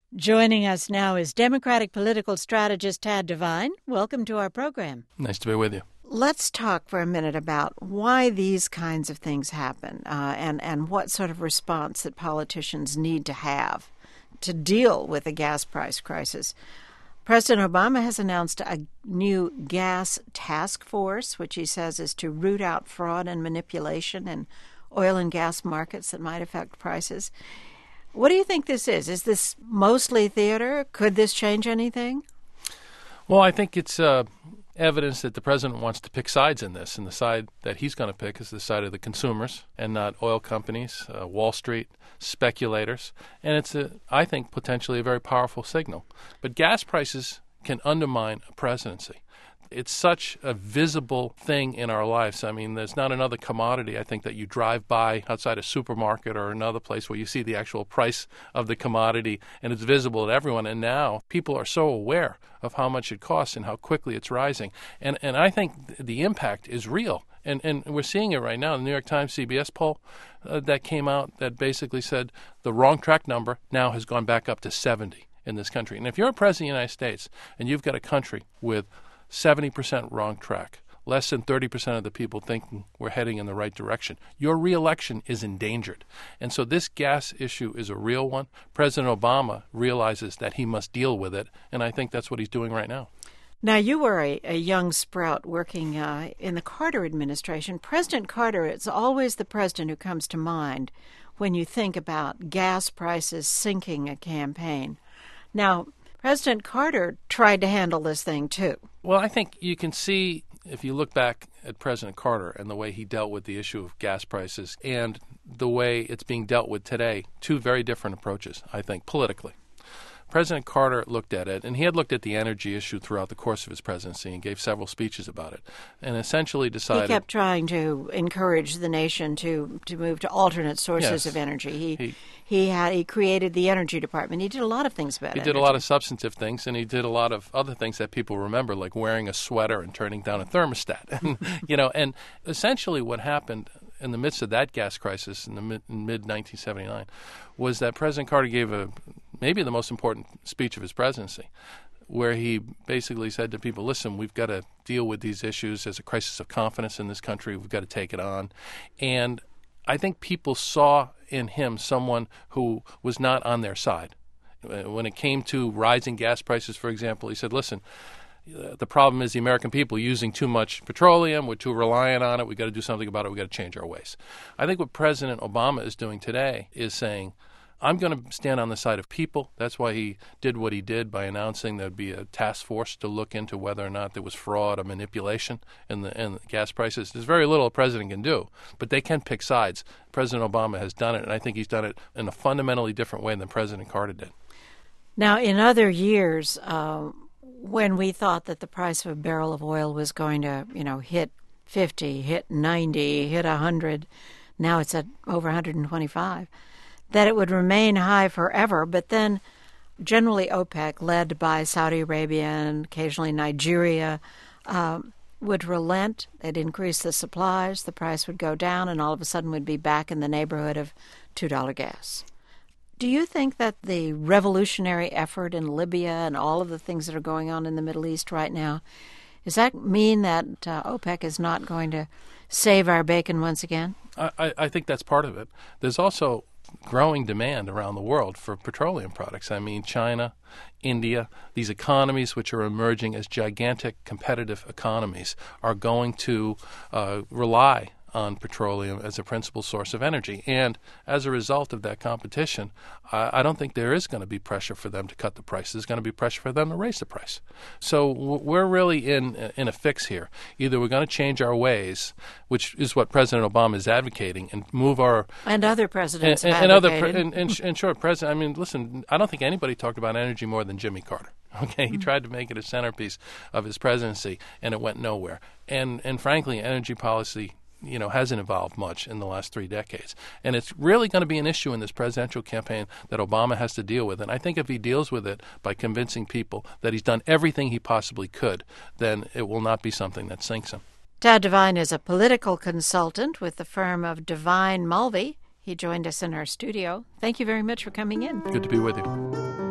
Joining us now is Democratic political strategist Tad Devine. Welcome to our program. Nice to be with you. Let's talk for a minute about why these kinds of things happen and what sort of response that politicians need to have to deal with the gas price crisis. President Obama has announced a new gas task force, which he says is to root out fraud and manipulation in oil and gas markets that might affect prices. What do you think this is? Is this mostly theater? Could this change anything? Well, I think it's evidence that the president wants to pick sides in this, and the side that he's going to pick is the side of the consumers and not oil companies, Wall Street, speculators. And it's, I think, potentially a very powerful signal. But gas prices can undermine a presidency. It's such a visible thing in our lives. I mean, there's not another commodity, I think, that you drive by outside a supermarket or another place where you see the actual price of the commodity and it's visible to everyone. And now people are so aware of how much it costs and how quickly it's rising. And I think the impact is real. And we're seeing it right now. The New York Times CBS poll that came out that basically said the wrong track number now has gone back up to 70 in this country. And if you're a president of the United States and you've got a country with 70% wrong track, less than 30% of the people thinking we're heading in the right direction, your reelection is endangered. And so this gas issue is a real one. President Obama realizes that he must deal with it, and I think that's what he's doing right now. Now, you were a young sprout working in the Carter administration. President Carter, it's always the president who comes to mind when you think about gas prices sinking a campaign. Now, President Carter tried to handle this thing, too. Well, I think you can see, if you look back at President Carter and the way he dealt with the issue of gas prices and the way it's being dealt with today, two very different approaches, I think, politically. President Carter looked at it, and he had looked at the energy issue throughout the course of his presidency and gave several speeches about it, and essentially decided... He kept trying to encourage the nation to move to alternate sources of energy. He created the Energy Department. He did a lot of things about it. He did a lot of substantive things, and he did a lot of other things that people remember, like wearing a sweater and turning down a thermostat. And essentially what happened in the midst of that gas crisis in the mid-1979 was that President Carter gave maybe the most important speech of his presidency, where he basically said to people, listen, we've got to deal with these issues. There's a crisis of confidence in this country. We've got to take it on. And I think people saw in him someone who was not on their side. When it came to rising gas prices, for example, he said, listen, the problem is the American people using too much petroleum. We're too reliant on it. We've got to do something about it. We've got to change our ways. I think what President Obama is doing today is saying, I'm going to stand on the side of people. That's why he did what he did by announcing there'd be a task force to look into whether or not there was fraud or manipulation in the gas prices. There's very little a president can do, but they can pick sides. President Obama has done it, and I think he's done it in a fundamentally different way than President Carter did. Now, in other years, when we thought that the price of a barrel of oil was going to, hit 50, hit 90, hit 100, now it's at over 125, that it would remain high forever, but then generally OPEC, led by Saudi Arabia and occasionally Nigeria, would relent. They'd increase the supplies, the price would go down, and all of a sudden would be back in the neighborhood of $2 gas. Do you think that the revolutionary effort in Libya and all of the things that are going on in the Middle East right now, does that mean that OPEC is not going to save our bacon once again? I think that's part of it. There's also growing demand around the world for petroleum products. I mean, China, India, these economies which are emerging as gigantic competitive economies are going to rely on petroleum as a principal source of energy. And as a result of that competition, I don't think there is going to be pressure for them to cut the price. There's going to be pressure for them to raise the price. So we're really in a fix here. Either we're going to change our ways, which is what President Obama is advocating, and move our... And other presidents have advocated. And sure, President, I mean, listen, I don't think anybody talked about energy more than Jimmy Carter. Okay, he tried to make it a centerpiece of his presidency, and it went nowhere. And frankly, energy policy hasn't evolved much in the last 3 decades. And it's really going to be an issue in this presidential campaign that Obama has to deal with. And I think if he deals with it by convincing people that he's done everything he possibly could, then it will not be something that sinks him. Tad Devine is a political consultant with the firm of Devine Mulvey. He joined us in our studio. Thank you very much for coming in. Good to be with you.